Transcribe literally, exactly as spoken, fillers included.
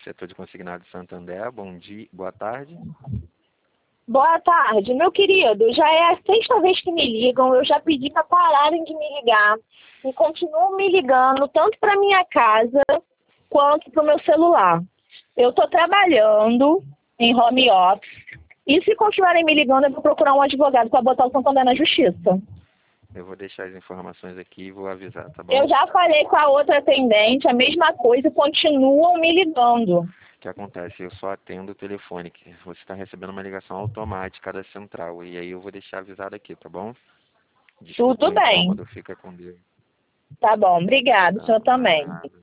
setor de consignado de Santander. Bom dia, boa tarde. Boa tarde, meu querido. Já é a sexta vez que me ligam. Eu já pedi para pararem de me ligar e continuam me ligando tanto para minha casa quanto para o meu celular. Eu estou trabalhando em home office e se continuarem me ligando, eu vou procurar um advogado para botar o Santander na justiça. Eu vou deixar as informações aqui e vou avisar, tá bom? Eu já falei com a outra atendente, a mesma coisa, e continuam me ligando. O que acontece? Eu só atendo o telefone, que você está recebendo uma ligação automática da central. E aí eu vou deixar avisado aqui, tá bom? Desculpa Tudo o bem. incômodo, fica com Deus. Tá bom, obrigado, o senhor Não, também. nada.